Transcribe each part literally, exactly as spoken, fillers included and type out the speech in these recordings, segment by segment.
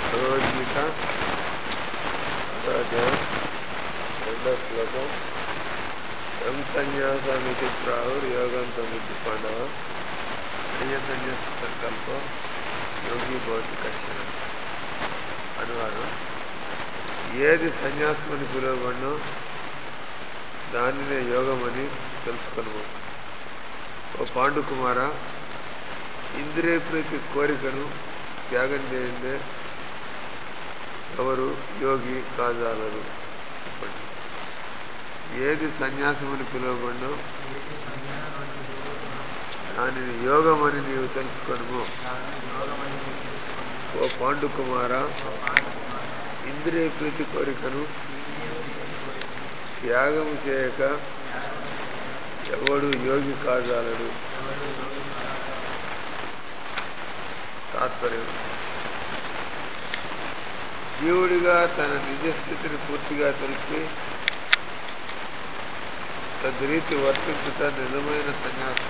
భగవద్గీత అధ్యాయం రెండో శ్లోకం. యం సన్యాసమితి ప్రాహుర్యోగంతో విద్య పాండవ అయ్యసన్యాస సంకల్పం యోగి భవతి కశ్యన. అనువాదం: ఏది సన్యాసమని పిలువబడినో దానినే యోగమని తెలుసుకొనుము. ఓ పాండుకుమార, ఇంద్రియ ప్రీతి కోరికను త్యాగం చేయందే ఎవరు యోగి కాజాలరు. ఏది సన్యాసమని పిలువబడినో దానిని యోగమని నీవు తెలుసుకొనుము. ఓ పాండుకుమార, ఇంద్రియ ప్రీతి కోరికను త్యాగము చేయక ఎవడు యోగి కాజాలడు. తాత్పర్యం: జీవుడిగా తన నిజస్థితిని పూర్తిగా తెలిసి తద్రీతి వర్తించుట నిజమైన సన్యాసం.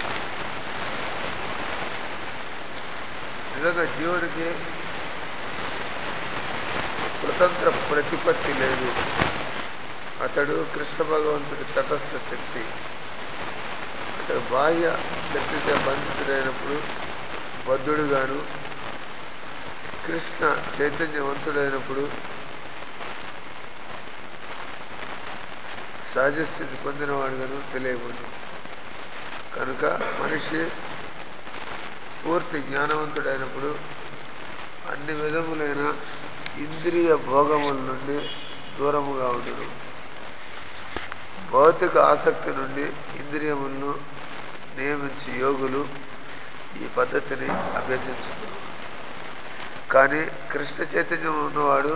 నిజంగా జీవుడికి స్వతంత్ర ప్రతిపత్తి లేదు. అతడు కృష్ణ భగవంతుడి తటస్థ శక్తి. అతడు బాహ్య శక్తితో బంధితుడైనప్పుడు బద్ధుడుగాను, కృష్ణ చైతన్యవంతుడైనప్పుడు సహజస్థితి పొందినవాడుగాను తెలియబడు. కనుక మనిషి పూర్తి జ్ఞానవంతుడైనప్పుడు అన్ని విధములైన ఇంద్రియ భోగముల నుండి దూరముగా ఉండును. భౌతిక ఆసక్తి నుండి ఇంద్రియములను నియమించి యోగులు ఈ పద్ధతిని అభ్యసించుతారు. కానీ కృష్ణ చైతన్యం ఉన్నవాడు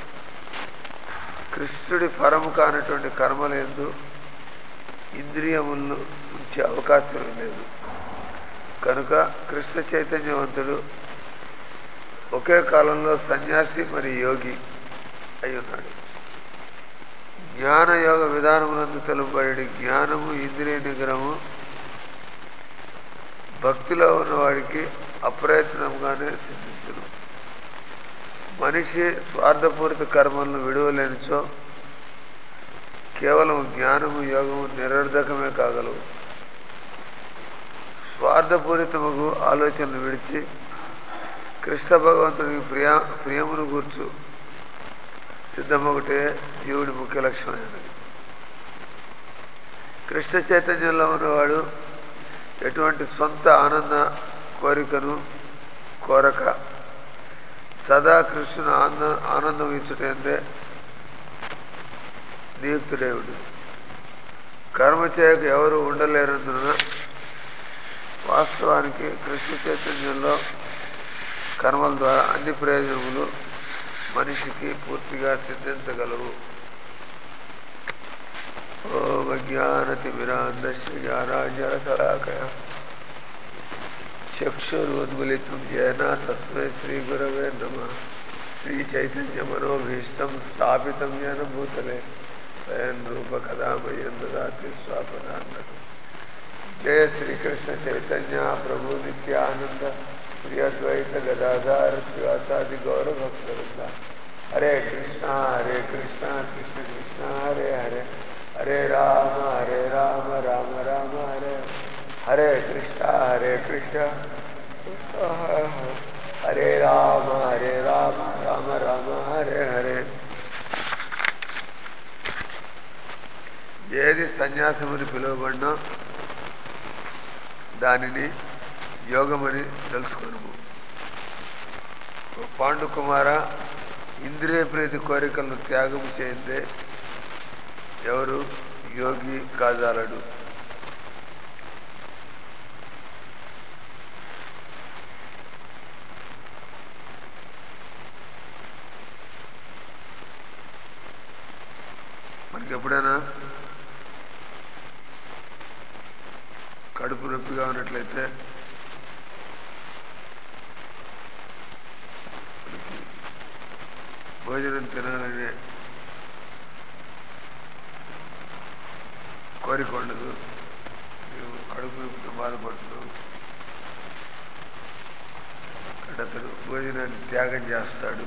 కృష్ణుడి పరము కానటువంటి కర్మలందు ఇంద్రియములను ఉంచే అవకాశం లేదు. కనుక కృష్ణ చైతన్యవంతుడు ఒకే కాలంలో సన్యాసి మరియు యోగి అయి ఉన్నాడు. జ్ఞానయోగ విధానమునందు తెలుపబడి జ్ఞానము, ఇంద్రియ నిగ్రహము భక్తిలో ఉన్నవాడికి అప్రయత్నంగానే సిద్ధించును. మనిషి స్వార్థపూరిత కర్మలను విడువలేనిచో కేవలం జ్ఞానము, యోగము నిరర్ధకమే కాగలవు. స్వార్థపూరితముగు ఆలోచనలు విడిచి కృష్ణ భగవంతుడికి ప్రియా ప్రియమును గూర్చు సిద్ధమొకటే జీవుడి ముఖ్య లక్ష్యమైనది. కృష్ణ చైతన్యంలో ఉన్నవాడు ఎటువంటి సొంత ఆనంద కోరికను కోరక సదా కృష్ణుని ఆనంద ఆనందం ఇచ్చుటందే నియుక్తుడేవుడు. కర్మ చేయక ఎవరు ఉండలేనందున వాస్తవానికి కృష్ణ చైతన్యంలో కర్మల ద్వారా అన్ని ప్రయోజనములు మనిషికి పూర్తిగా సిద్ధించగలవు. ఓం అజ్ఞానతిమిరాంధస్య జ్ఞానాంజనశలాకయ చక్షురున్మిళితం येन తస్మై శ్రీగురవే నమః. శ్రీచైతన్యమనోభీష్టం స్థాపితం येन భూతలే స్వయం రూప కదా మह्यं దదాతి స్వపదాంతకం. జయ శ్రీకృష్ణ చైతన్య ప్రభు నిత్యానంద ప్రియ అద్వైత గదాధర శ్రీవాసాది గౌరభక్తవృంద. హరే కృష్ణ హరే కృష్ణ కృష్ణ కృష్ణ హరే హరే హరే రామ హరే రామ రామ రామ హరే హరే కృష్ణ హరే కృష్ణ హరే రామ హరే రామ రామ రామ హరే హరే. ఏది సన్యాసమని పిలువబడినో దానిని యోగమని తెలుసుకొనుము. పాండుకుమార, ఇంద్రియ ప్రీతి కోరికలను త్యాగం చేయందే ఎవరు యోగి కాజాలడు. మనకి ఎప్పుడైనా కడుపు నొప్పిగా ఉన్నట్లయితే భోజనం తినాలనే కోరిక ఉండదు. నీవు కడుపు నొప్పితో బాధపడుతున్నావు, అంటే అతడు భోజనాన్ని త్యాగం చేస్తాడు.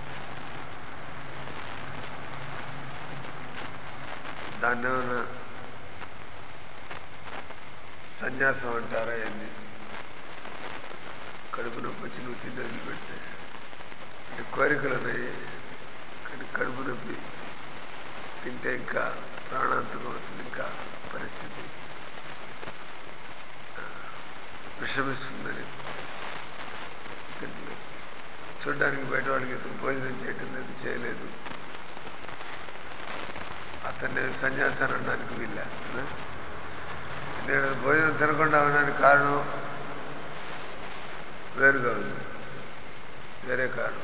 దాన్ని ఏమైనా సన్యాసం అంటారా ఏంది? కడుపు నొప్పి వచ్చి నువ్వు తిండి వదిలిపెడితే అంటే కోరికలు ఉన్నాయి, కానీ కడుపు నొప్పి తింటే ఇంకా ప్రాణాంతకం అవుతుంది, ఇంకా పరిస్థితి విషమిస్తుందని తింటలేదు. చూడ్డానికి బయట వాళ్ళకి ఇతను భోజనం చేయటం లేదు, చేయలేదు, అతన్ని సన్యాసాన్ని అనడానికి వీళ్ళ. నేను భోజనం తినకుండా ఉండడానికి కారణం వేరుగా ఉంది, వేరే కారణం.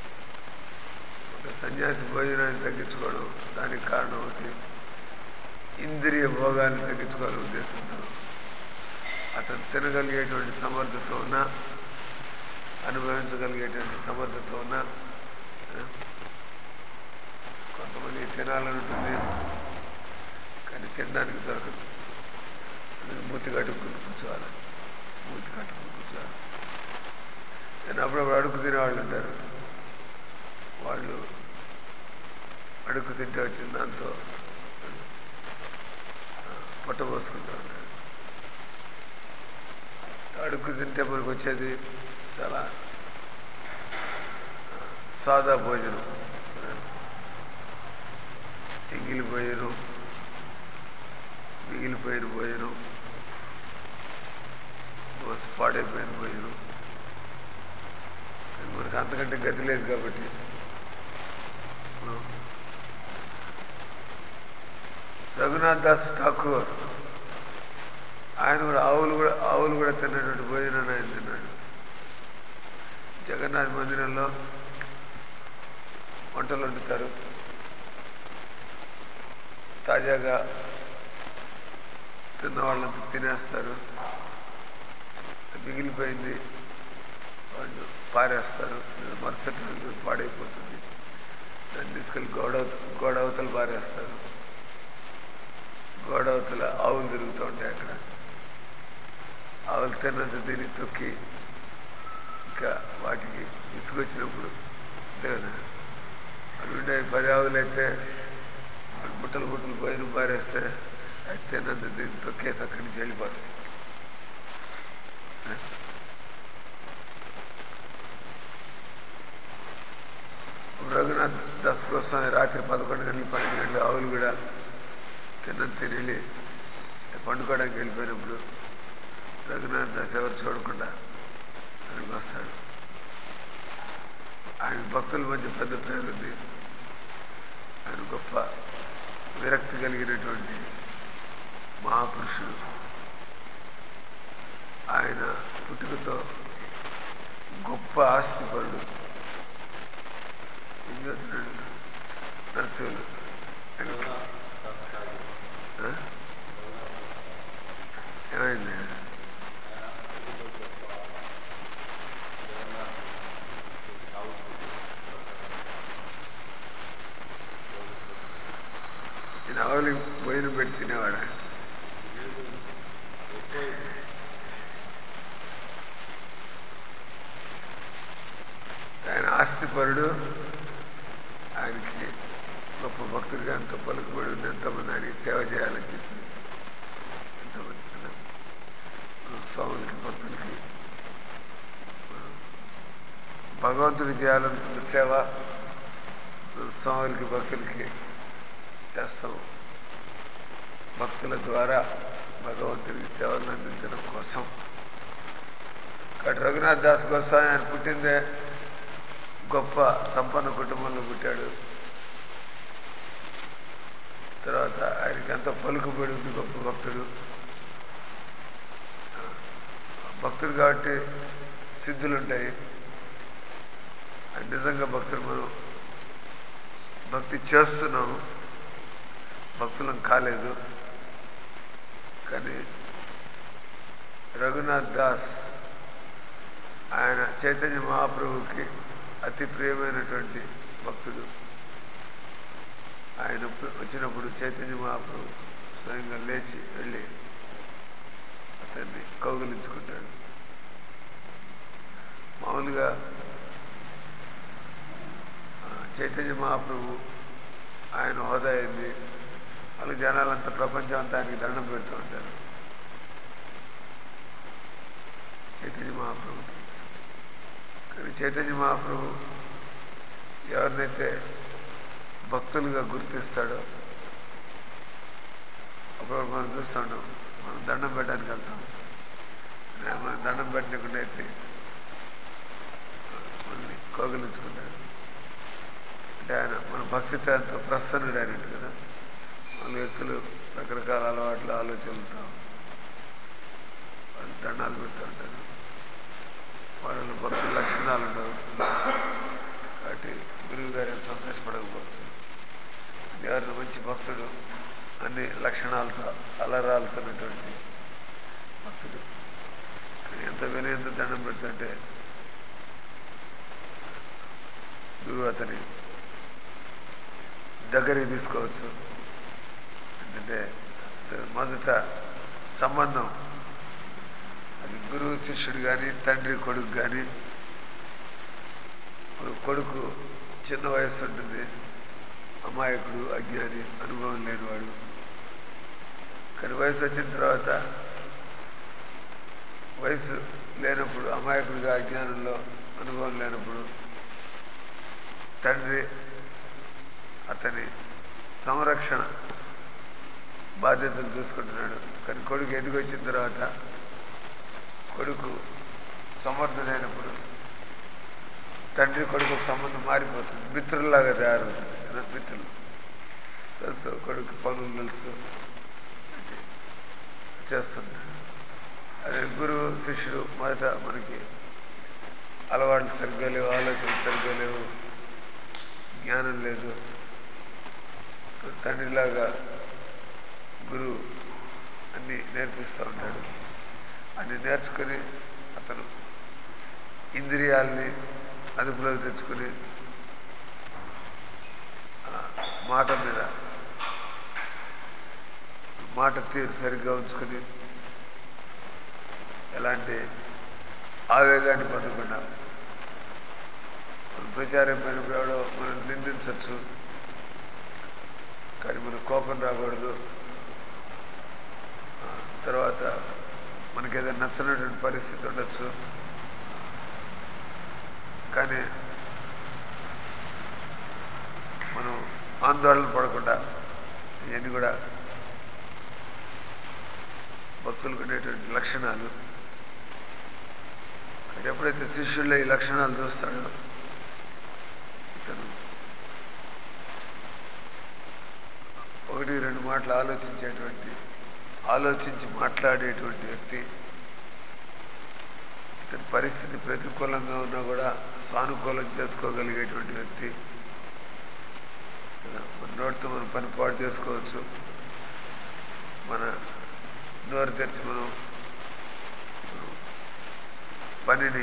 ఒక సన్యాసి భోజనాన్ని తగ్గించుకోవడం దానికి కారణం ఒకటి, ఇంద్రియ భోగాన్ని తగ్గించుకోవాలనే ఉద్దేశంతో అతను తినగలిగేటువంటి సమర్థత ఉన్నా, అనుభవించగలిగేటువంటి సమర్థత ఉన్నా, కొంతమంది తినాలని ఉంటుంది కానీ తినడానికి దొరకదు, మూతి కట్టుకుని కూర్చోవాలి, మూతి కట్టుకుని కూర్చోవాలి. నేను అప్పుడప్పుడు అడుగు తినేవాళ్ళు ఉంటారు, వాళ్ళు అడుగు తింటే వచ్చిన దాంతో పొట్ట పోసుకుంటూ ఉంటారు. అడుగు తింటే మనకు వచ్చేది చాలా సాదా భోజనం, ఎంగిలి భోజనం, మిగిలిపోయిన భోజనం, పాడైపోయిన భోజనం. మనకు అంతకంటే గతి లేదు కాబట్టి రఘునాథ్ దాస్ ఠాకూర్ ఆయన కూడా ఆవులు కూడా ఆవులు కూడా తిన్నటువంటి భోజనాన్ని ఆయన తిన్నాడు. జగన్నాథ్ మందిరంలో వంటలు వండుతారు, తాజాగా తిన్న వాళ్ళంతా తినేస్తారు, మిగిలిపోయింది వాళ్ళు పారేస్తారు, మరుసటి రోజు పాడైపోతుంది, దాన్ని తీసుకెళ్ళి గోడ గోడవతలు పారేస్తారు. గోడవతల ఆవులు తిరుగుతూ ఉంటాయి, అక్కడ ఆవులు తిన్నంత దీన్ని తొక్కి ఇంకా వాటికి విసుగొచ్చినప్పుడు అంతే కదా, అవి ఉండే పది ఆవులు అయితే బుట్టలు బుట్టలు పోయిన పారేస్తే అది తిన్నంత దీన్ని తొక్కేసి అక్కడి నుంచి వెళ్ళిపోతాయి. రఘునాథ్ దాస్ కోసం రాత్రి పదకొండు గంటలు పన్నెండు గంటలు ఆవులు కూడా తిన్నంత తిని పండుకోవడానికి వెళ్ళిపోయినప్పుడు రఘునాథ్ దాస్ ఎవరు చూడకుండా అక్కడికి వస్తాడు. ఆయన భక్తుల మధ్య పెద్ద పేరు ఉంది, ఆయన గొప్ప విరక్తి కలిగినటువంటి మహాపురుషుడు. ఆయన పుట్టుకతో గొప్ప ఆస్తిపరుడు. ఏం చదువుతున్నాడు నర్సులు? ఏమైంది? నేను ఆవులకి భోజనం పెట్టి తినేవాడా? ఆయన ఆస్తిపరుడు, ఆయనకి గొప్ప భక్తుడిగా ఎంతో పలుకుబడి ఉంది, ఎంతోమంది ఆయనకి సేవ చేయాలని చెప్పి ఎంతోమంది స్వాములకి భక్తులకి భగవంతుడి చేయాలనుకున్న సేవ స్వాములకి భక్తులకి చేస్తాం. భక్తుల ద్వారా భగవంతుడికి సేవలు అందించడం కోసం. కాబట్టి రఘునాథ్ దాస్ గోస్వామి ఆయన పుట్టిందే గొప్ప సంపన్న కుటుంబంలో పుట్టాడు. తర్వాత ఆయనకి ఎంతో పలుకుబడి ఉంది, గొప్ప భక్తుడు. భక్తుడు కాబట్టి సిద్ధులు ఉంటాయి. అది నిజంగా భక్తులు మనం భక్తి చేస్తున్నాము, భక్తులం కాలేదు. కానీ రఘునాథ్ దాస్ ఆయన చైతన్య మహాప్రభుకి అతి ప్రియమైనటువంటి భక్తుడు. ఆయన వచ్చినప్పుడు చైతన్య మహాప్రభు స్వయంగా లేచి వెళ్ళి అతన్ని కౌగిలించుకుంటాడు. మామూలుగా చైతన్య మహాప్రభు ఆయన హోదా అయింది, వాళ్ళు జనాలంతా ప్రపంచం అంతా ఆయనకి దండం పెడుతూ ఉంటారు చైతన్య మహాప్రభుకి. కానీ చైతన్య మహాప్రభు ఎవరినైతే భక్తులుగా గుర్తిస్తాడో అప్పుడు మనం చూస్తుంటాం, మనం దండం పెట్టడానికి వెళ్తాం, మనం దండం పెట్టకుండా అయితే మనల్ని కోగలించుకుంటాడు. అంటే ఆయన మన భక్తితో ఎంతో ప్రసన్నుడు అయినట్టు కదా. మన వ్యక్తులు రకరకాల అలవాట్లు ఆలోచనలతో వాళ్ళు దండాలు పెడుతూ ఉంటారు, వాళ్ళలో భక్తి లక్షణాలు ఉండవు కాబట్టి గురువు గారు ఏం సంతోషపడకపోవచ్చు. ఎవరిని మంచి భక్తుడు అన్ని లక్షణాలతో అలరాలుతున్నటువంటి భక్తుడు ఎంత వినయంతో దండం పెడుతుంటే గురువు అతని దగ్గరికి తీసుకోవచ్చు. ఎందుకంటే మొదట సంబంధం అది గురువు శిష్యుడు కానీ తండ్రి కొడుకు కానీ. కొడుకు చిన్న వయస్సు ఉంటుంది, అమాయకుడు, అజ్ఞాని, అనుభవం లేనివాడు. కానీ వయసు వచ్చిన తర్వాత వయసు లేనప్పుడు అమాయకుడిగా అజ్ఞానంలో అనుభవం లేనప్పుడు తండ్రి అతని సంరక్షణ బాధ్యతలు చూసుకుంటున్నాడు. కానీ కొడుకు ఎదిగి వచ్చిన తర్వాత కొడుకు సమర్థుడైనప్పుడు తండ్రి కొడుకు సంబంధం మారిపోతుంది, మిత్రుల్లాగా తయారవుతుంది కదా. మిత్రులు తెలుసు, కొడుకు పనులు తెలుసు చేస్తుంటాడు. అదే గురువు శిష్యుడు మొదట మనకి అలవాట్లు సరిగ్గా లేవు, ఆలోచనలు సరిగ్గా లేవు, జ్ఞానం లేదు. తండ్రిలాగా గురువు అన్నీ నేర్పిస్తూ ఉంటాడు. అన్నీ నేర్చుకుని అతను ఇంద్రియాలని అదుపులోకి తెచ్చుకుని మాట మీద మాట తీరు సరిగ్గా ఉంచుకుని ఎలాంటి ఆవేగాన్ని పొందకుండా మనం ప్రచారం పైనప్పుడు ఎవడో మనం నిందించవచ్చు, కానీ మనకు కోపం రాకూడదు. తర్వాత మనకి ఏదైనా నచ్చినటువంటి పరిస్థితి ఉండొచ్చు, కానీ మనం ఆందోళన పడకుండా ఇవన్నీ కూడా భక్తులకు ఉండేటువంటి లక్షణాలు. కానీ ఎప్పుడైతే శిష్యుల్లో ఈ లక్షణాలు చూస్తాడో ఇతను ఒకటి రెండు మాటలు ఆలోచించేటువంటి ఆలోచించి మాట్లాడేటువంటి వ్యక్తి, ఇతని పరిస్థితి ప్రతికూలంగా ఉన్నా కూడా సానుకూలం చేసుకోగలిగేటువంటి వ్యక్తి. మన నోటితో మనం పని పాటు చేసుకోవచ్చు, మన నోరు తెరిచి మనం పనిని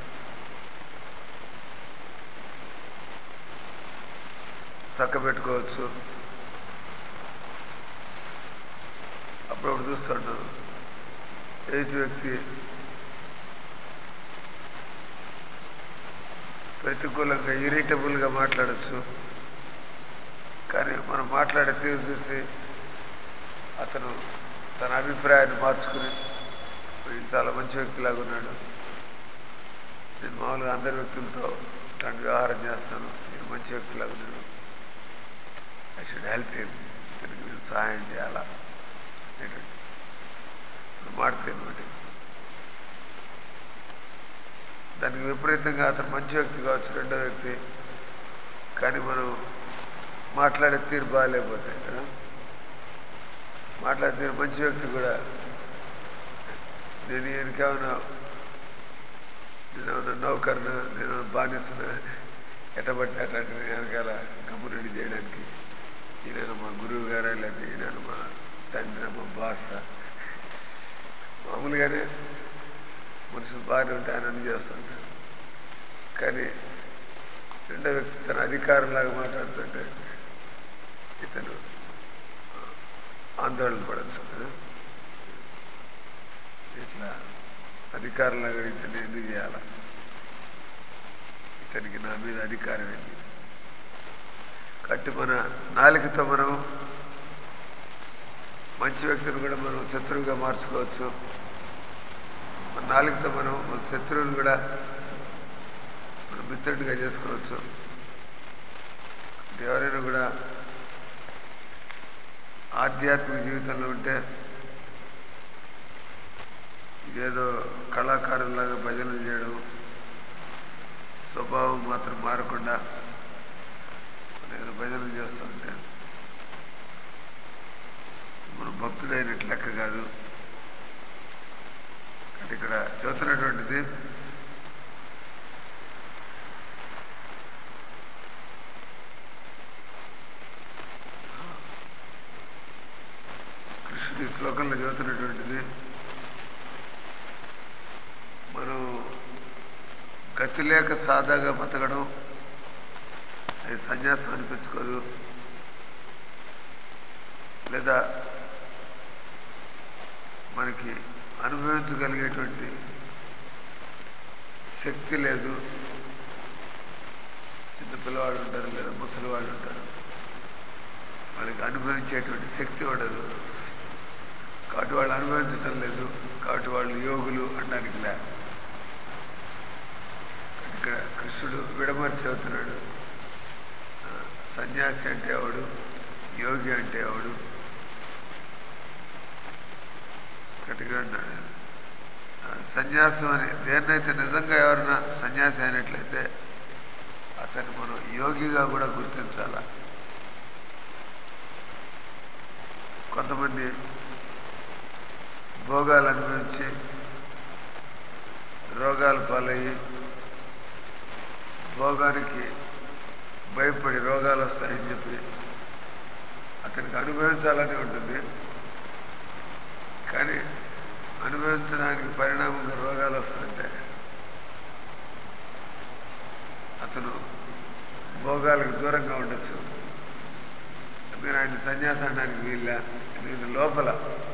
చక్కబెట్టుకోవచ్చు. అప్పుడప్పుడు చూస్తుంటాం ఎదుటి వ్యక్తి ప్రతికూలంగా ఇరిటబుల్గా మాట్లాడచ్చు, కానీ మనం మాట్లాడే తీరు చూసి అతను తన అభిప్రాయాన్ని మార్చుకుని ఈయన చాలా మంచి వ్యక్తిలాగా ఉన్నాడు, నేను మామూలుగా అందరి వ్యక్తులతో ఇలాంటి వ్యవహారం చేస్తాను, ఈయన మంచి వ్యక్తిలాగా ఉన్నాడు, ఐ షుడ్ హెల్ప్ హిమ్, ఇతనికి నేను సహాయం చేయాలా అనేటువంటి మాట్లాడిన బట్టి దానికి విపరీతంగా అతను మంచి వ్యక్తి కావచ్చు రెండో వ్యక్తి, కానీ మనం మాట్లాడే తీరు బాగాలేకపోతాయి కదా. మాట్లాడే తీరు మంచి వ్యక్తి కూడా నేను ఈయనకేమైనా నేనేమన్నా నౌకర్న, నేను బానిసన, ఎట్టబట్టి అట్లాంటి వెనకాల కమ్మురెడ్డి చేయడానికి ఈయన మా గురువు గారా లేకపోతే ఈయన మా తండ్రి మా బాస, మామూలుగానే మనుషులు బాగానే ఉంటే ఆయన అన్ని చేస్తుంటారు. కానీ రెండో వ్యక్తి తన అధికారంలాగా మాట్లాడుతుంటే ఇతను ఆందోళన పడచ్చు కదా. ఇట్లా అధికారంలాగా ఇతను ఎందుకు చేయాల, ఇతనికి నా మీద అధికారం ఏంది. కాబట్టి మన నాలుకతో మనం మంచి వ్యక్తిని కూడా మనం శత్రువుగా మార్చుకోవచ్చు. మన నాలుకతో మనం మన శత్రువుని కూడా మనం మిత్రుడిగా చేసుకోవచ్చు. ఎవరైనా కూడా ఆధ్యాత్మిక జీవితంలో ఉంటే ఏదో కళాకారులాగా భజనలు చేయడం, స్వభావం మాత్రం మారకుండా ఏదో భజనలు చేస్తుంటే మనం భక్తుడైనట్లు లెక్క కాదు. అంటే ఇక్కడ చదువుతున్నటువంటిది కృష్ణుడి శ్లోకంలో చదువుతున్నటువంటిది మనం గతి లేక సాదాగా బతకడం అది సన్యాసం అనిపించుకోదు. లేదా మనకి అనుభవించగలిగేటువంటి శక్తి లేదు. చిన్న పిల్లవాళ్ళు ఉంటారు, లేదా ముసలి వాళ్ళు ఉంటారు, వాళ్ళకి అనుభవించేటువంటి శక్తి ఉండదు. కాబట్టి వాళ్ళు అనుభవించడం లేదు, కాబట్టి వాళ్ళు యోగులు అనడానికి లే. ఇక్కడ కృష్ణుడు విడమర్చి అవుతున్నాడు. సన్యాసి అంటే ఎవడు, యోగి అంటే ఎవడు గట్టిగా అన్నాడు. సన్యాసం అని దేన్నైతే నిజంగా ఎవరైనా సన్యాసి అయినట్లయితే అతన్ని మనం యోగిగా కూడా గుర్తించాల. కొంతమంది భోగాలు అనుభవించి రోగాలు పాలయ్యి భోగానికి భయపడి రోగాలు వస్తాయని చెప్పి అతనికి అనుభవించాలని ఉంటుంది. కానీ అనుభవించడానికి పరిణామంగా రోగాలు వస్తుంటే అతను భోగాలకు దూరంగా ఉండొచ్చు. అందుకని ఆయన సన్యాసానికి వీళ్ళ ఎందుకంటే లోపల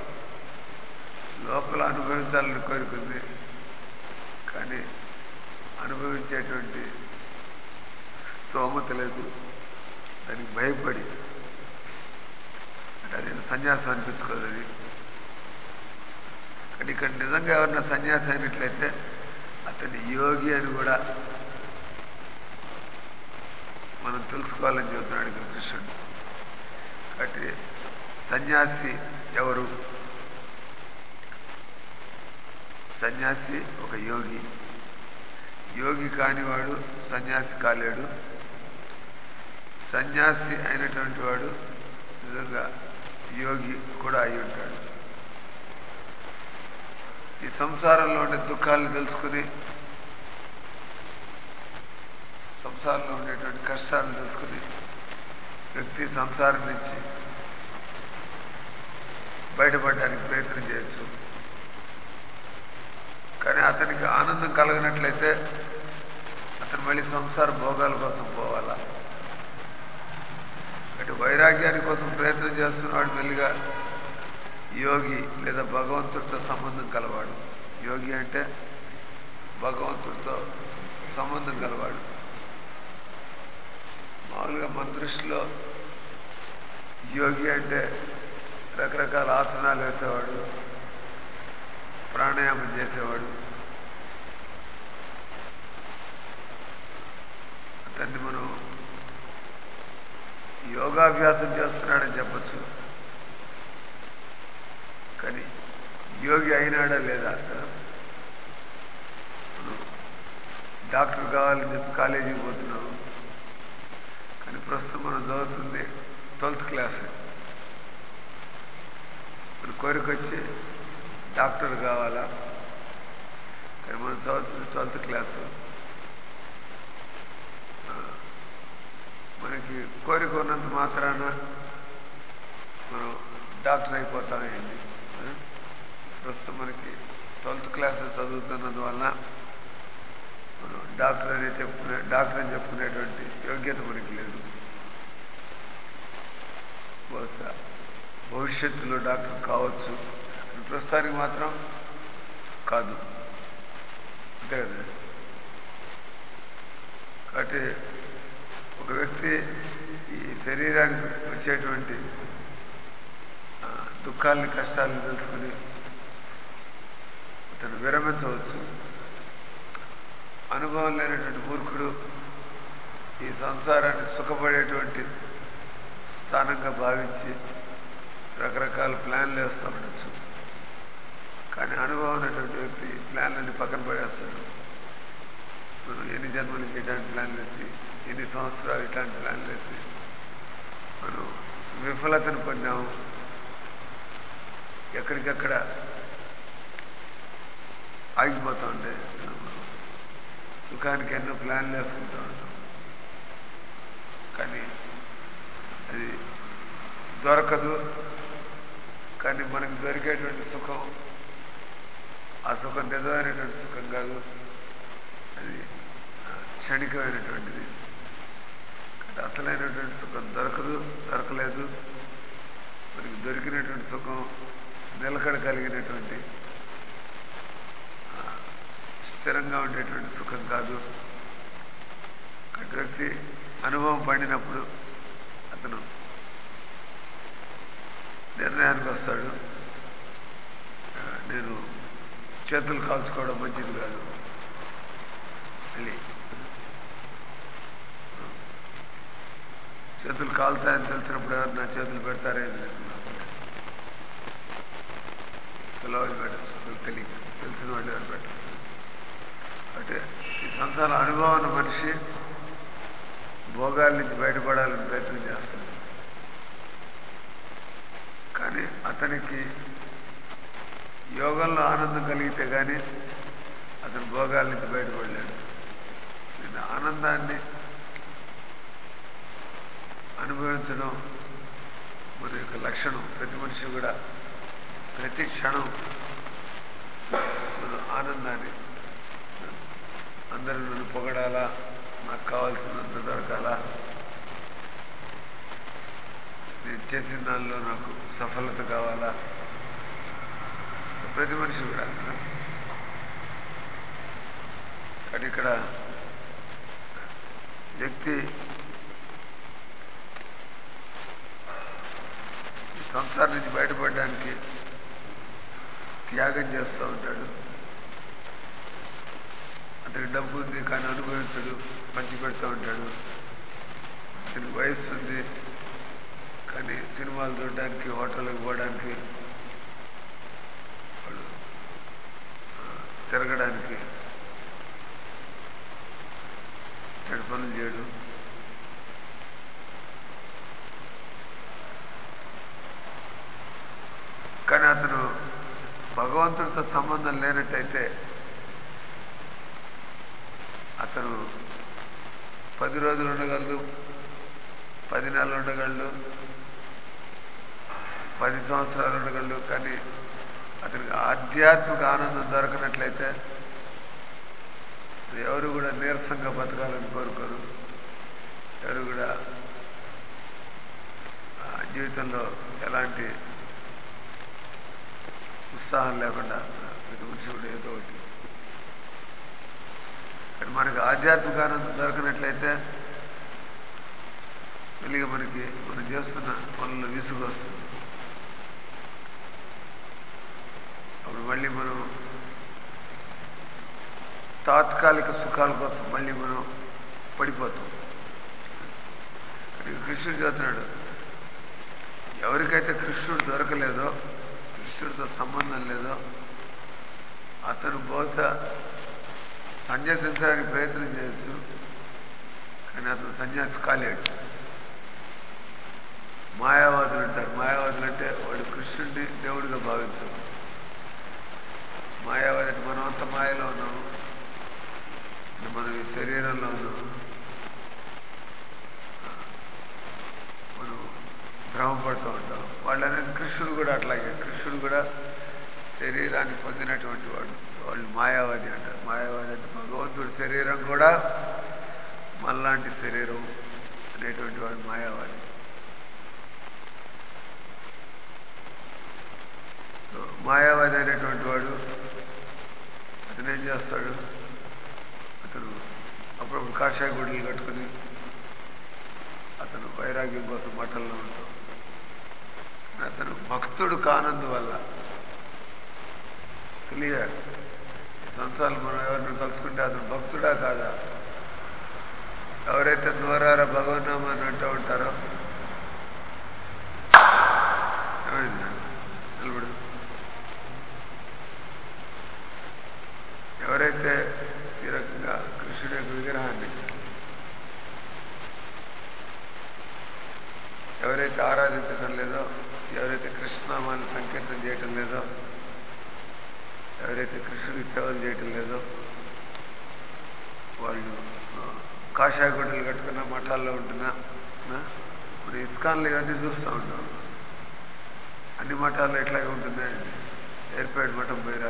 లోపల అనుభవించాలని కోరుకుంది, కానీ అనుభవించేటువంటి స్తోమత లేదు. దానికి భయపడి అంటే అది సన్యాసం అనిపించుకోదు. అది కానీ ఇక్కడ నిజంగా ఎవరన్నా సన్యాసి అయినట్లయితే అతని యోగి అని కూడా మనం తెలుసుకోవాలని చెబుతున్నాడు ఇక్కడ కృష్ణుడు. కాబట్టి సన్యాసి ఎవరు? సన్యాసి ఒక యోగి. యోగి కానివాడు సన్యాసి కాలేడు. సన్యాసి అయినటువంటి వాడు నిజంగా యోగి కూడా అయి ఉంటాడు. ఈ సంసారంలో ఉండే దుఃఖాలను తెలుసుకుని, సంసారంలో ఉండేటువంటి కష్టాలను తెలుసుకుని వ్యక్తి సంసారం నుంచి బయటపడడానికి ప్రయత్నం చేయొచ్చు. కానీ అతనికి ఆనందం కలగనట్లయితే అతను మళ్ళీ సంసార భోగాల కోసం పోవాలా. అంటే వైరాగ్యాని కోసం ప్రయత్నం చేస్తున్నవాడు మెల్లిగా యోగి లేదా భగవంతుడితో సంబంధం కలవాడు. యోగి అంటే భగవంతుడితో సంబంధం కలవాడు. మామూలుగా మన దృష్టిలో యోగి అంటే రకరకాల ఆసనాలు వేసేవాడు, ప్రాణాయామం చేసేవాడు. అతన్ని మనం యోగాభ్యాసం చేస్తున్నాడని చెప్పచ్చు. కానీ యోగి అయినాడా లేదా? మనం డాక్టర్ కావాలని చెప్పి కాలేజీకి పోతున్నాము, కానీ ప్రస్తుతం మనం చదువుతుంది ట్వెల్త్ క్లాస్. మన కోరిక వచ్చి డాక్టర్ కావాలా, కానీ మనం చదువుతుంది ట్వెల్త్ క్లాసు. మనకి కోరిక ఉన్నంత మాత్రాన మనం డాక్టర్ అయిపోతామేంటి? ప్రస్తుతం మనకి ట్వెల్త్ క్లాస్ చదువుతున్నందువల్ల మనం డాక్టర్ అని చెప్పుకునే డాక్టర్ అని చెప్పుకునేటువంటి యోగ్యత మనకి లేదు. బహుశా భవిష్యత్తులో డాక్టర్ కావచ్చు, ప్రస్తుతానికి మాత్రం కాదు. అంతే కదా. కాబట్టి ఒక వ్యక్తి ఈ శరీరానికి వచ్చేటువంటి దుఃఖాలని కష్టాలను తెలుసుకుని అతను విరమించవచ్చు. అనుభవం లేనటువంటి మూర్ఖుడు ఈ సంసారాన్ని సుఖపడేటువంటి స్థానంగా భావించి రకరకాల ప్లాన్లు వేస్తూ ఉండొచ్చు. కానీ అనుభవం ఉన్నటువంటి వ్యక్తి ప్లాన్లన్నీ పక్కన పడేస్తాడు. మనం ఎన్ని జన్మలకి ఇట్లాంటి ప్లాన్లు వేసి, ఎన్ని సంవత్సరాలు ఇట్లాంటి ప్లాన్లు వేసి మనం విఫలతను పొందాము. ఎక్కడికక్కడ ఆగిపోతూ ఉంటే సుఖానికి ఎన్నో ప్లాన్లు వేసుకుంటూ ఉంటాం. కానీ అది దొరకదు. కానీ మనకు దొరికేటువంటి సుఖం ఆ సుఖం నిజమైనటువంటి సుఖం కాదు, అది క్షణికమైనటువంటిది. అసలైనటువంటి సుఖం దొరకదు, దొరకలేదు. మనకి దొరికినటువంటి సుఖం నిలకడ కలిగినటువంటి స్థిరంగా ఉండేటువంటి సుఖం కాదు. అటు వ్యక్తి అనుభవం పడినప్పుడు అతను నిర్ణయానికి వస్తాడు, నేను చేతులు కాల్చుకోవడం మంచిది కాదు. మళ్ళీ చేతులు కాలుతాయని తెలిసినప్పుడు ఎవరు నా చేతులు పెడతారేమి పిల్లవాళ్ళు పెట్టచ్చు, తెలియదు, తెలిసిన వాళ్ళు ఎవరు పెట్టచ్చు. అంటే ఈ సంసార అనుభవం ఉన్న మనిషి భోగాల నుంచి బయటపడాలని ప్రయత్నం చేస్తాడు. కానీ అతనికి యోగంలో ఆనందం కలిగితే కానీ అతను భోగాల నుంచి బయటపడలేడు. నేను ఆనందాన్ని అనుభవించడం మన యొక్క లక్షణం. ప్రతి మనిషి కూడా ప్రతి క్షణం మన ఆనందాన్ని, అందరూ నన్ను పొగడాలా, నాకు కావాల్సినంత దొరకాలా, నేను చేసిన దానిలో నాకు సఫలత కావాలా, ప్రతి మనిషి కూడా. కానీ ఇక్కడ వ్యక్తి సంసారం నుంచి బయటపడడానికి త్యాగం చేస్తూ ఉంటాడు. అతనికి డబ్బు ఉంది కానీ అనుభవించడు, పంచి పెడుతూ ఉంటాడు. అతనికి వయస్సు ఉంది కానీ సినిమాలు చూడడానికి, హోటళ్ళకి పోవడానికి, వాళ్ళు తిరగడానికి, చెడు పనులు చేయడం. కానీ అతను భగవంతుడితో సంబంధం లేనట్టయితే అతను పది రోజులు ఉండగలడు, పది నెలలు ఉండగలడు, పది సంవత్సరాలు ఉండగలడు. కానీ అతనికి ఆధ్యాత్మిక ఆనందం దొరకనట్లయితే ఎవరు కూడా నీరసంగా బతకాలని కోరుకోరు. ఎవరు కూడా జీవితంలో ఎలాంటి ఉత్సాహం లేకుండా ప్రతి మనిషి కూడా ఏదో ఒకటి. కానీ మనకి ఆధ్యాత్మిక ఆనందం దొరకనట్లయితే వెలిగి మనకి మనం చేస్తున్న పనుల్లో విసుగు వస్తుంది. అప్పుడు మళ్ళీ మనం తాత్కాలిక సుఖాల కోసం మళ్ళీ మనం పడిపోతాం. కానీ కృష్ణుడు చెబుతున్నాడు, ఎవరికైతే కృష్ణుడు దొరకలేదో, కృష్ణుడితో సంబంధం లేదో, అతను బహుశా సన్యాసించడానికి ప్రయత్నం చేయొచ్చు, కానీ అతను సన్యాసి కాలేడు. మాయావాదులు అంటారు. మాయావాదులు అంటే వాడు కృష్ణుడిని దేవుడిగా భావించరు. మాయావాది అంటే మనం అంత మాయలో ఉన్నాము, మనం ఈ శరీరంలో ఉన్నాము, మనం భ్రమపడుతూ ఉంటాం. వాళ్ళు అనేది కృష్ణుడు కూడా అట్లాగే. కృష్ణుడు కూడా శరీరాన్ని పొందినటువంటి వాడు. వాళ్ళు మాయావాది అంటారు. మాయావాది అంటే భగవంతుడి శరీరం కూడా మనలాంటి శరీరం అనేటువంటి వాడు మాయావాది. మాయావాది అనేటువంటి వాడు అతను ఏం చేస్తాడు, అతను అప్పుడప్పుడు కాషాయ గుడ్డలు కట్టుకుని అతను వైరాగ్యం కోసం మఠంలో ఉంటాం. అతను భక్తుడు కానందువల్ల క్లియర్ సంవత్సరాలు మనం ఎవరిని కలుసుకుంటే అతను భక్తుడా కాదా? ఎవరైతే నోరారా భగవన్నామాన్ని అంటూ ఉంటారో ఏమైంది నిలబడు, ఎవరైతే ఈ రకంగా కృష్ణుడి యొక్క విగ్రహాన్ని ఎవరైతే ఆరాధించడం లేదో, ఎవరైతే కృష్ణనామాన్ని సంకీర్తన చేయటం లేదో, ఎవరైతే కృష్ణుడికి సేవలు చేయటం లేదో వాళ్ళు కాషాయ గుడ్డలు కట్టుకున్న మఠాల్లో ఉంటున్నా ఇప్పుడు ఇస్కాన్లు ఇవన్నీ చూస్తూ ఉంటాం. అన్ని మఠాల్లో ఎట్లాగే ఉంటున్నాయి. ఏర్పేట మఠం పోయిరా,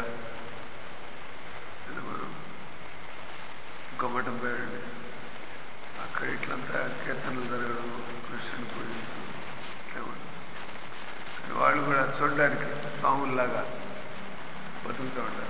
మనం ఇంకో మఠం పోయారండి, అక్కడ ఇట్లంతా కీర్తనలు జరగడం, కృష్ణుని పూజించడం ఇట్లా ఉంటుంది. కానీ వాళ్ళు కూడా చూడడానికి స్వాముల్లాగా బతుకుతూ ఉంటారు.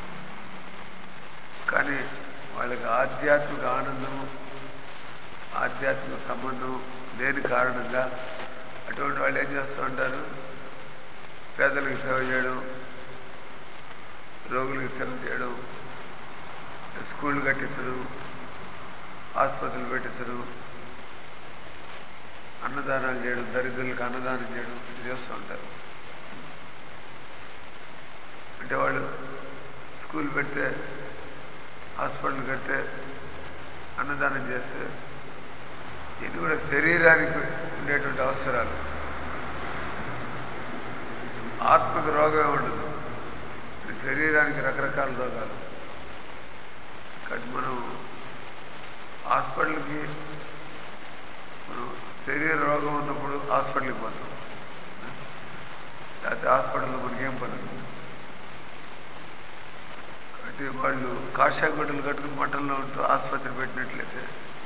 కానీ వాళ్ళకి ఆధ్యాత్మిక ఆనందము, ఆధ్యాత్మిక సంబంధం లేని కారణంగా అటువంటి వాళ్ళు ఏం చేస్తూ ఉంటారు? పేదలకు సేవ చేయడం, రోగులకు సేవ చేయడం, స్కూళ్ళు కట్టించడం, ఆసుపత్రులు పెట్టించడం, అన్నదానాలు చేయడం, దరిద్రులకు అన్నదానం చేయడం చేస్తూ ఉంటారు. అంటే వాళ్ళు స్కూల్ పెడితే, హాస్పిటల్ కడితే, అన్నదానం చేస్తే ఇది కూడా శరీరానికి ఉండేటువంటి అవసరాలు, ఆత్మకు రోగమే ఉండదు. శరీరానికి రకరకాల రోగాలు. కాబట్టి మనం హాస్పిటల్కి మనం శరీర రోగం ఉన్నప్పుడు హాస్పిటల్కి పోతాం, లేకపోతే హాస్పిటల్లో మనకేం పని. కాబట్టి వాళ్ళు కాషాయ గుడ్డలు కట్టుకుని మఠంలో ఉంటూ ఆసుపత్రి పెట్టినట్లయితే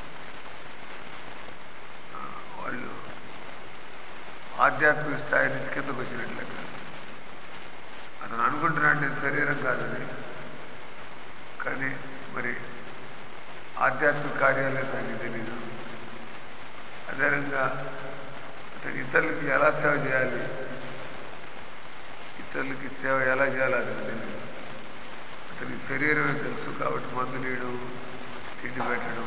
వాళ్ళు ఆధ్యాత్మిక స్థాయి నుంచి కిందకు వచ్చినట్లయితే అతను అనుకుంటున్నాడు నేను శరీరం కాదని, కానీ మరి ఆధ్యాత్మిక కార్యాలే దానికి తెలీదు. అదేవిధంగా అతను ఇతరులకి ఎలా సేవ చేయాలి, ఇతరులకి సేవ ఎలా చేయాలి అతనికి తెలియదు. అతనికి శరీరమే తెలుసు కాబట్టి మందు నీయడం, తిండి పెట్టడం,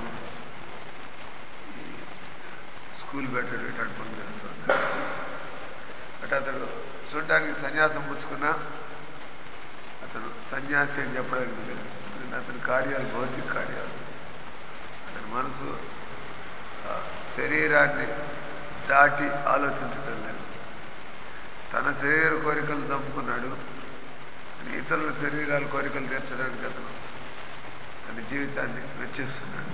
స్కూల్ పెట్టడం ఇట్లాంటి పనులు చేస్తూ ఉంటాడు. అంటే అతడు చూడడానికి సన్యాసం పుచ్చుకున్నా అతను సన్యాసి అని చెప్పడానికి లేదు. అతని కార్యాలు భౌతిక కార్యాలు. అతని మనసు శరీరాన్ని దాటి ఆలోచించడం లేదు. తన శరీర కోరికలు చంపుకున్నాడు, ఇతరుల శరీరాల కోరికలు తీర్చడానికి అతను తన జీవితాన్ని వెచ్చిస్తున్నాడు.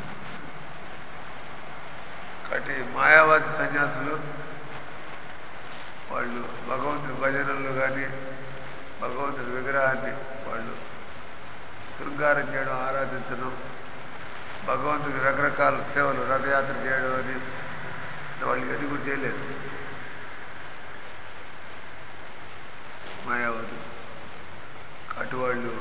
కాబట్టి మాయావాది సన్యాసులు వాళ్ళు భగవంతుడి భజనల్లో కానీ భగవంతుడి విగ్రహాన్ని వాళ్ళు శృంగారం చేయడం, ఆరాధించడం, భగవంతుడికి రకరకాల సేవలు రథయాత్ర చేయడం అని వాళ్ళు ఇవన్నీ కూడా చేయలేదు. మాయావాదులు అటు వాళ్ళు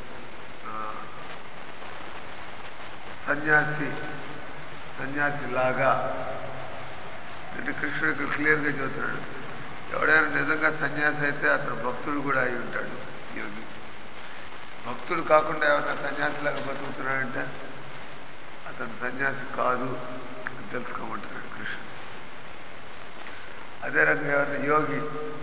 సన్యాసి సన్యాసి లాగా అంటే కృష్ణుడు ఇక్కడ క్లియర్గా చెబుతున్నాడు. ఎవడైనా నిజంగా సన్యాసి అయితే అతను భక్తుడు కూడా అయి ఉంటాడు. యోగి భక్తుడు కాకుండా ఎవరైనా సన్యాసిలాగా బతుకుతున్నాడంటే అతను సన్యాసి కాదు అని తెలుసుకోమంటున్నాడు కృష్ణుడు. అదే రకంగా ఎవరైనా యోగి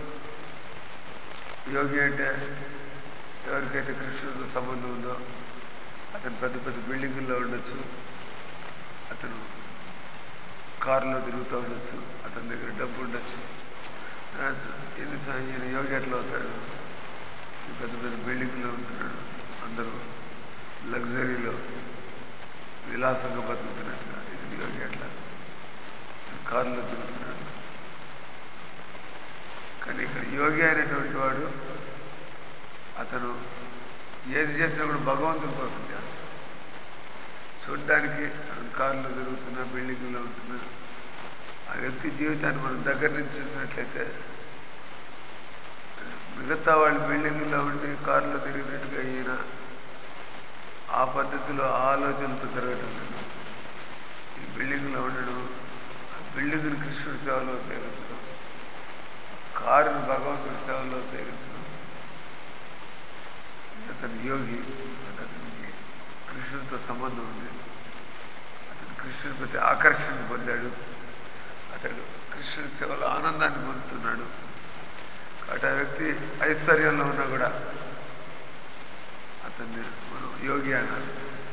యోగి అంటే ఎవరికైతే కృష్ణుడితో సంబంధం ఉందో అతను పెద్ద పెద్ద బిల్డింగుల్లో ఉండొచ్చు, అతను కారులో తిరుగుతూ ఉండొచ్చు, అతని దగ్గర డబ్బు ఉండొచ్చు. ఎన్ని ఈయన యోగి ఎట్లా అవుతాడు? పెద్ద పెద్ద బిల్డింగ్లో ఉంటున్నాడు, అందరూ లగ్జరీలో విలాసంగా బతుకుతున్నట్టుగా ఇది యోగి ఎట్లా కారులో తిరుగుతున్నాడు. కానీ ఇక్కడ యోగి అయినటువంటి వాడు అతను ఏది చేసినా కూడా భగవంతుని కోసం చేస్తాడు. చూడ్డానికి అతను కారులో తిరుగుతున్నా, బిల్డింగ్లో ఉంటున్నా, ఆ వ్యక్తి జీవితాన్ని మనం దగ్గర నుంచి చూసినట్లయితే మిగతా వాళ్ళు బిల్డింగ్లో ఉండి కారులో తిరిగినట్టుగా ఈయన ఆ పద్ధతిలో ఆలోచనతో తిరగటం లేదు. బిల్డింగ్లో ఉండడం, ఆ బిల్డింగ్ని కృష్ణుడి సేవలో ఉపయోగించడం, కారుని భగవంతుడి సేవలో ఉపయోగించడం. అతను యోగి, అతనికి కృష్ణుడితో సంబంధం ఉంది. అతను కృష్ణుడి ప్రతి ఆకర్షణ పొందాడు. అతడు కృష్ణుడి సేవలో ఆనందాన్ని పొందుతున్నాడు. కాబట్టి ఆ వ్యక్తి ఐశ్వర్యంలో ఉన్నా కూడా అతన్ని మనం యోగి అనాలి.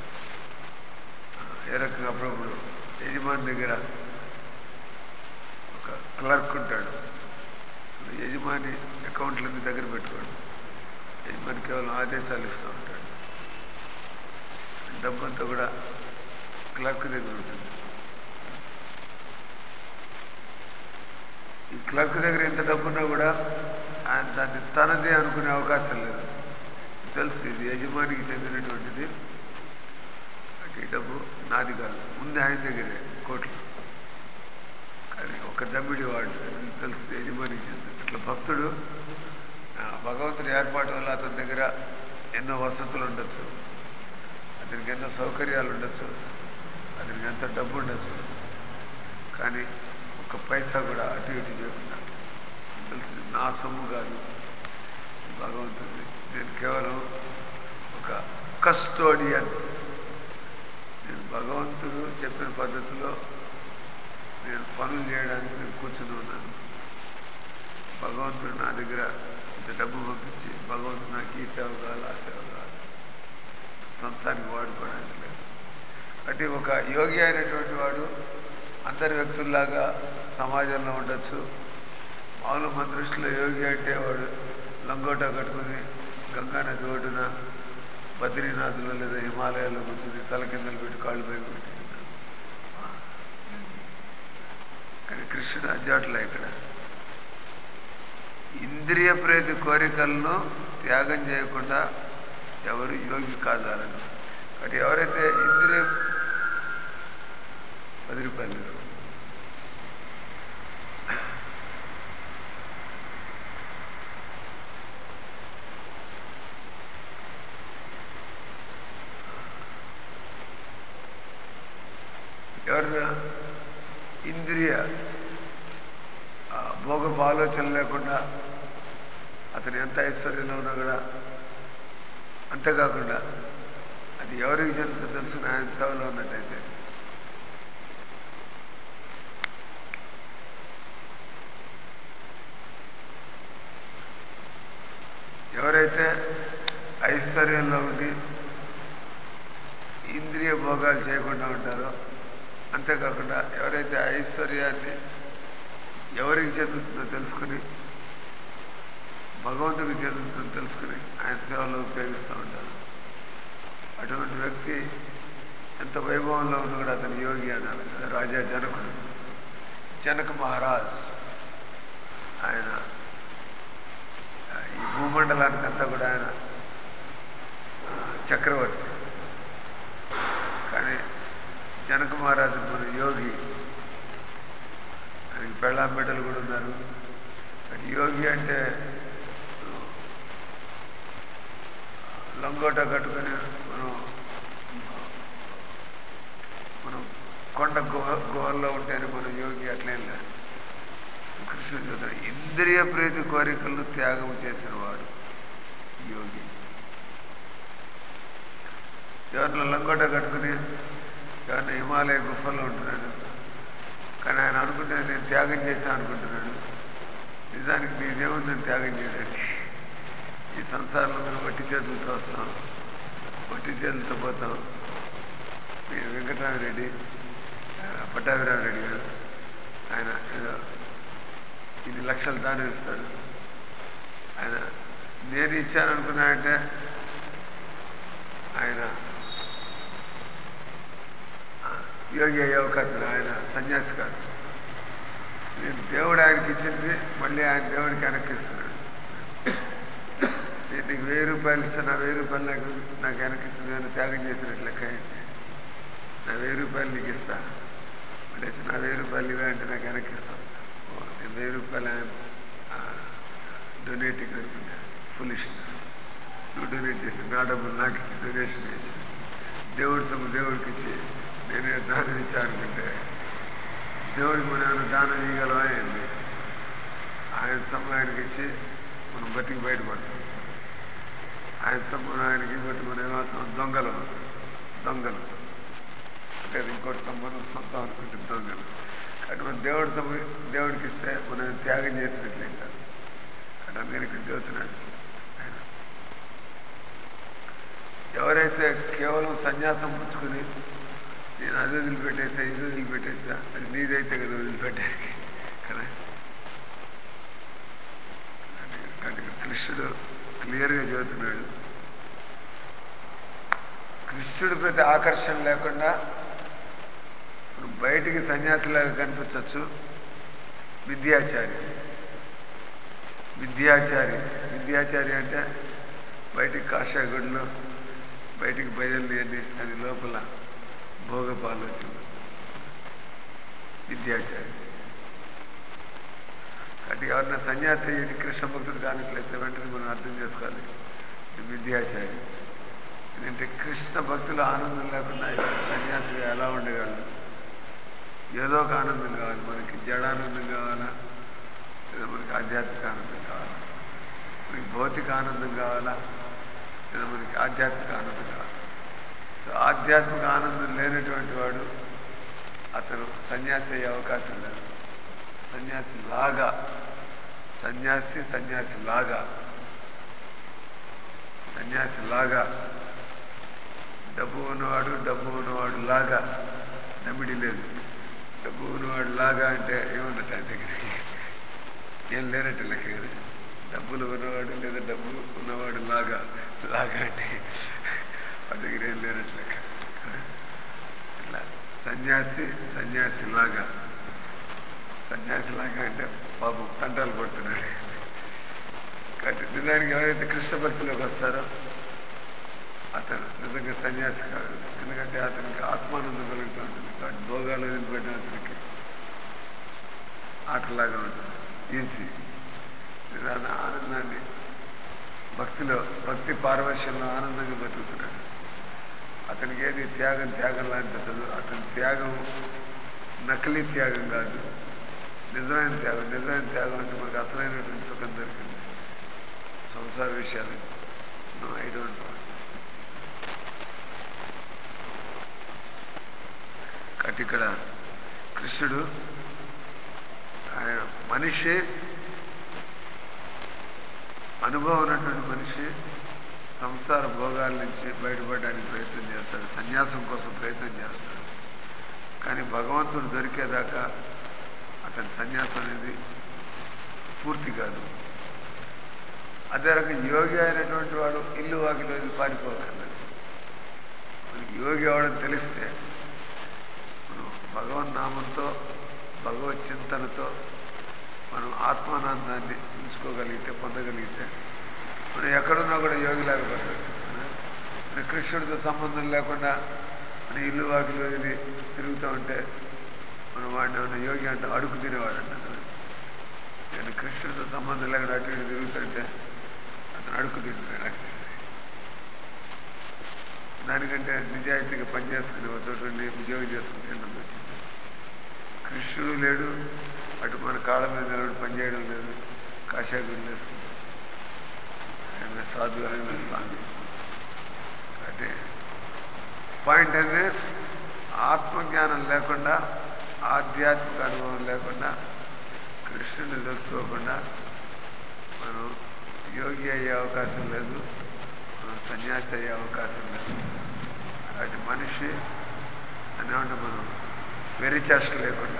ఏ రకంగా అప్పుడప్పుడు యజమాని దగ్గర ఒక క్లర్క్ ఉంటాడు. యజమాని అకౌంట్లన్నీ దగ్గర పెట్టుకోండి. యజమాని కేవలం ఆదేశాలు ఇస్తూ ఉంటాడు. డబ్బంతా కూడా క్లర్క్ దగ్గర ఉంటుంది. ఈ క్లర్క్ దగ్గర ఎంత డబ్బున్నా కూడా ఆయన దాన్ని తనదే అనుకునే అవకాశం లేదు. తెలుసు ఇది యజమానికి చెందినటువంటిది, ఈ డబ్బు నాది కాదు, ఉంది ఆయన దగ్గరే కోట్లు. కానీ ఒక దమ్మిడి వాడు తెలుసు యజమానికి చెంది. అట్లా భక్తుడు భగవంతుడి ఏర్పాటు వల్ల అతని దగ్గర ఎన్నో వసతులు ఉండొచ్చు, అతనికి ఎన్నో సౌకర్యాలు ఉండొచ్చు, అతనికి ఎంత డబ్బు ఉండొచ్చు. కానీ ఒక పైసా కూడా అటు ఇటు చేయకుండా తెలుసు నా సొమ్ము కాదు, భగవంతుడి. నేను కేవలం ఒక కస్టోడియన్. నేను భగవంతుడు చెప్పిన పద్ధతిలో నేను పనులు చేయడానికి నేను కూర్చుని ఉన్నాను. భగవంతుడు నా దగ్గర ఇంత డబ్బు పంపించి భగవంతుడు నాకు ఈ సేవ కావాలి, ఆ సేవ కావాలి, సొంతానికి వాడుకోవడానికి లేదు. అంటే ఒక యోగి అయినటువంటి వాడు అందరి వ్యక్తుల్లాగా సమాజంలో ఉండొచ్చు. మామూలు మన దృష్టిలో యోగి అంటే వాడు లంగోటా కట్టుకుని గంగా నది ఒడ్డున బద్రీనాథులో లేదా హిమాలయాల్లో కూర్చుని తల కిందలు పెట్టి కాళ్ళు పైకి పెట్టి. కానీ కృష్ణుడు అజ్జాట్లా ఇక్కడ ఇంద్రియ ప్రేతి కోరికలను త్యాగం చేయకుండా ఎవరు యోగి కాదాలని. కాబట్టి ఎవరైతే ఇంద్రియ పది రూపాయలు తీసుకో ఎవరైనా ఇంద్రియ భోగపు ఆలోచన లేకుండా అతను ఎంత ఐశ్వర్యంలో ఉన్నా కూడా, అంతేకాకుండా అది ఎవరికి చెందుతుందో తెలుసుకుని ఆయన సేవలో ఉన్నట్టయితే ఎవరైతే ఐశ్వర్యంలో ఉండి ఇంద్రియ భోగాలు చేయకుండా ఉంటారో, అంతేకాకుండా ఎవరైతే ఐశ్వర్యాన్ని ఎవరికి చెందుతుందో తెలుసుకుని భగవంతుడికి చెందుతుందో తెలుసుకుని ఆయన సేవలో ఉపయోగిస్తూ ఉంటారు. అటువంటి వ్యక్తి ఎంత వైభవంలో ఉన్నా కూడా అతను యోగి అన్నారు కదా. రాజా జనకుడు, జనక మహారాజ్, ఆయన ఈ భూమండలానికి అంతా కూడా ఆయన చక్రవర్తి. కానీ జనక మహారాజు మన యోగి, ఆయనకి పెళ్ళాం బిడ్డలు కూడా ఉన్నారు. యోగి అంటే లంగోటా కట్టుకొని మనం మనం కొండ గుహ గుహల్లో ఉంటేనే మనం యోగి అట్లేం లేదు. కృష్ణుడు చెప్తాడు ఇంద్రియ ప్రీతి కోరికలను త్యాగం చేసిన వాడు యోగి. ఎవరిలో లంగోటా కట్టుకుని ఎవరిని హిమాలయ గుహల్లో ఉంటున్నాడు, కానీ ఆయన అనుకుంటే నేను త్యాగం చేశాను అనుకుంటున్నాడు. నిజానికి నీ దేవుడిని త్యాగం చేయడానికి ఈ సంసారంలో మనం వట్టి చేతులతో వస్తాం, వట్టి చేతులతో పోతాం. మీ వెంకటరామరెడ్డి, పట్టాభిరామరెడ్డి గారు, ఆయన ఏదో ఇన్ని లక్షలు దానం ఇస్తాడు. ఆయన నేను ఇచ్చాను అనుకున్నాడంటే ఆయన యోగి అయ్యే అవకాశం, ఆయన సన్యాసి కాదు. నేను దేవుడు ఆయనకి ఇచ్చింది మళ్ళీ ఆయన దేవుడికి వెనక్కిస్తున్నాడు. నేను నీకు వెయ్యి రూపాయలు ఇస్తాను, నా వెయ్యి రూపాయలు నాకు నాకు వెనక్కిస్తుంది, నేను త్యాగం చేసినట్టు లెక్క అయింది. నా వెయ్యి రూపాయలు నీకు ఇస్తా అంటే నా వెయ్యి రూపాయలు ఇవే అంటే నాకు వెనక్కిస్తాను. నేను వెయ్యి రూపాయలు డొనేటింగ్ అనుకున్నా. ఫులిష్నెస్. నువ్వు డొనేట్ చేసి నా డబ్బులు నాకు ఇచ్చి డొనేషన్ చేసి దేవుడి సొమ్ము దేవుడికి ఇచ్చి నేనే దానం ఇచ్చానుకుంటే దేవుడికి మనం ఏమైనా దానం ఇవ్వగలవా ఏంది? ఆయన సొమ్ము ఆయనకి ఇచ్చి మనం బతికి బయటపడతాం. ఆయన సొమ్మును ఆయనకి ఇవ్వబట్టి మనం ఏమవుతాం? దొంగలు దొంగలు అంటే ఇంకోటి సంబంధం సొంతం అనుకుంటే దొంగలు. కాబట్టి మనం దేవుడి సొమ్ము దేవుడికి ఇస్తే మనం త్యాగం చేసినట్లే కాదు. కాబట్టి అందుకని ఇక్కడ చెబుతున్నాడు ఆయన, ఎవరైతే కేవలం సన్యాసం పుచ్చుకుని నేను అది వదిలిపెట్టేసా ఇది వదిలిపెట్టేసా, అది నీదైతే కదా వదిలిపెట్టానికి కదా. కాబట్టి కృష్ణుడు క్లియర్గా చెబుతున్నాడు, కృష్ణుడి ప్రతి ఆకర్షణ లేకుండా బయటికి సన్యాసిలాగా కనిపించవచ్చు. విద్యాచారి విద్యాచారి విద్యాచారి అంటే బయటికి కాషాయ గుడిలో బయటికి భజనలు అన్ని, అది లోపల భోగపాలోచన విద్యాచారి. కాబట్టి ఎవరన్నా సన్యాసి కృష్ణ భక్తుడు కానట్లయితే వెంటనే మనం అర్థం చేసుకోవాలి ఇది విద్యాచారి. ఎందుకంటే కృష్ణ భక్తులు ఆనందం లేకుండా సన్యాసిగా ఎలా ఉండేవాళ్ళు? ఏదో ఒక ఆనందం కావాలి మనకి. జడానందం కావాలా, లేదా మనకి ఆధ్యాత్మిక ఆనందం కావాలా, మనకి భౌతిక ఆనందం కావాలా, లేదా మనకి ఆధ్యాత్మిక ఆనందం కావాలి. సో ఆధ్యాత్మిక ఆనందం లేనటువంటి వాడు అతను సన్యాసి అయ్యే అవకాశం లేదు. సన్యాసి లాగా సన్యాసి సన్యాసి లాగా సన్యాసి లాగా డబ్బు ఉన్నవాడు డబ్బు ఉన్నవాడు లాగా దమ్మిడి లేదు. డబ్బు ఉన్నవాడు లాగా అంటే ఏమున్నట్టు ఆయన దగ్గర ఏం లేనట్టు లెక్క కదా. డబ్బులు ఉన్నవాడు లేదా డబ్బు ఉన్నవాడు లాగా లాగా అంటే వాడి దగ్గర ఏం లేనట్టు లెక్క. ఇట్లా సన్యాసి సన్యాసి లాగా సన్యాసి లాగా అంటే పాపం తంటాలు పడుతున్నాడు. కాబట్టి నిజానికి ఎవరైతే కృష్ణ భక్తిలోకి వస్తారో అతను నిజంగా సన్యాసి కాదు. ఎందుకంటే అతనికి ఆత్మానందం కలుగుతూ ఉంటుంది. కాబట్టి భోగాలు వదిలిపెట్టిన అతనికి ఆటలాగా ఉంటుంది, ఈజీ. నిజాన్ని ఆనందాన్ని భక్తిలో భక్తి పారవశ్యంలో ఆనందంగా బతుకుతున్నాడు. అతనికి ఏది త్యాగం త్యాగం లాంటి అతని త్యాగం నకిలీ త్యాగం కాదు, నిజమైన త్యాగం. నిజమైన త్యాగం అంటే మనకు అసలైనటువంటి సుఖం దొరికింది. సంసార విషయాలు ఐ డోంట్ వాంట్. కాబట్టి ఇక్కడ కృష్ణుడు ఆయన మనిషి, అనుభవం ఉన్నటువంటి మనిషి సంసార భోగాల నుంచి బయటపడడానికి ప్రయత్నం చేస్తాడు, సన్యాసం కోసం ప్రయత్నం చేస్తాడు. కానీ భగవంతుడు దొరికేదాకా అతని సన్యాసం అనేది పూర్తి కాదు. అదే రకంగా యోగి అయినటువంటి వాడు ఇల్లు వాకిలో పారిపోకర్లేదు. మనకి యోగి అవడం తెలిస్తే మనం భగవన్నామంతో భగవత్ చింతనతో మనం ఆత్మానందాన్ని ఉంచుకోగలిగితే పొందగలిగితే మనం ఎక్కడున్నా కూడా యోగి లేకపోతాడు. మన కృష్ణుడితో సంబంధం లేకుండా మన ఇల్లు వాకిలో ఇది తిరుగుతూ ఉంటే మనం వాడిని ఏమన్నా యోగి అంటే అడుగు తినేవాడు అంట. నేను కృష్ణుడితో సంబంధం లేకుండా అటు ఇటు తిరుగుతుంటే అతను అడుగు తింటున్నాడు. దానికంటే నిజాయితీగా పనిచేసుకుని ఒక చోట ఉద్యోగం చేసుకుని తినడం వచ్చింది. కృష్ణుడు లేడు, అటు మన కాళ్ళ మీద నిలబడి పనిచేయడం లేదు, కాషాయం చేసుకుంటాం. ఆయన సాధువైన స్వామి. అంటే పాయింట్ అంటే ఆత్మజ్ఞానం లేకుండా, ఆధ్యాత్మిక అనుభవం లేకుండా, కృష్ణుని తెలుసుకోకుండా మనం యోగి అయ్యే అవకాశం లేదు, మనం సన్యాసి అయ్యే అవకాశం లేదు. కాబట్టి మనిషి అనేవంటే మనం వెరి చేష్ట లేకుండా,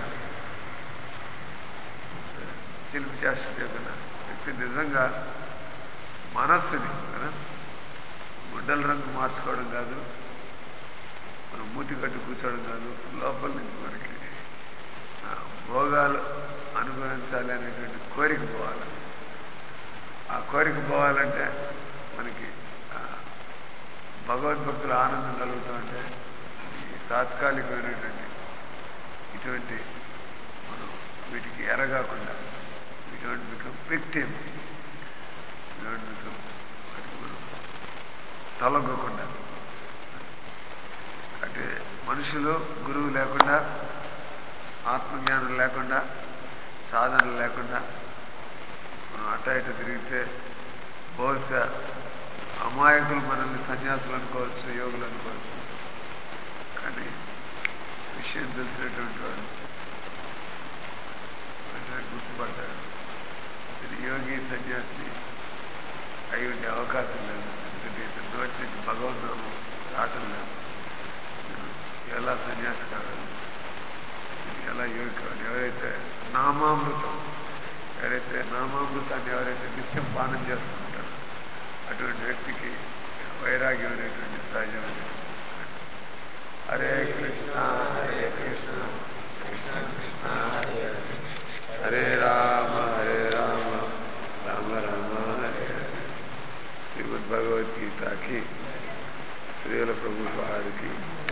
చిలిపి చేష్ట లేకుండా వ్యక్తి నిజంగా మనస్సుని కదా గుడ్డల రంగు మార్చుకోవడం కాదు, మనం మూతి కట్టి కూర్చోవడం కాదు, లోపల నుంచి మనకి భోగాలు అనుభవించాలి అనేటువంటి కోరిక పోవాలి. ఆ కోరిక పోవాలంటే మనకి భగవద్భక్తుల ఆనందం కలుగుతూ ఉంటే ఈ తాత్కాలికమైనటువంటి ఇటువంటి మనం వీటికి ఎరగాకుండా ఇటువంటి బికమ్ విక్టిమ్, ఇటువంటి బికమ్ వాటికి మనం తలొగ్గకుండా. అంటే మనుషులు గురువు లేకుండా, ఆత్మజ్ఞానం లేకుండా, సాధన లేకుండా మనం అట ఇటు తిరిగితే బహుశా అమాయకులు మనల్ని సన్యాసులు అనుకోవచ్చు, యోగులు అనుకోవచ్చు. కానీ విషయం తెలిసినటువంటి వాడు వెంటనే గుర్తుపడ్డాడు. ఇది యోగి సన్యాసి అయి ఉండే అవకాశం లేదు. ఎందుకంటే ఇతని నోటి నుంచి భగవన్నామం రావటం లేదు. ఎలా సన్యాసి కావాలి, ఎలా యోగి కావాలి? ఎవరైతే నామామృతం ఎవరైతే నామామృతాన్ని ఎవరైతే నిత్యం పానం చేస్తుంటారో అటువంటి వ్యక్తికి వైరాగ్యం అనేటువంటి సహజమైనటువంటి. హరే కృష్ణ హరే కృష్ణ కృష్ణ కృష్ణ హరే హరే, హరే రామ హరే రామ రామ రామ హరే హరే. శ్రీమద్ భగవద్గీతకి శ్రీల ప్రభుపాదికి